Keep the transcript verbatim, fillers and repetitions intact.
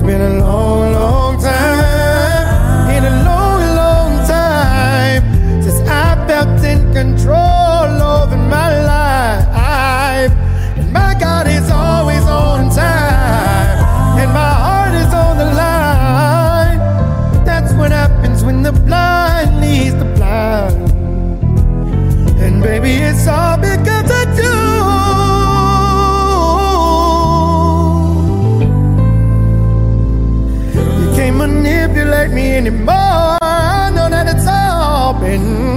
been a long, long time, in a long, long time, since I felt in control over my life. And my God is always on time, and my heart is on the line. That's what happens when the blind leads the blind. And baby, it's all because of you. You can't manipulate me anymore. I know that it's all been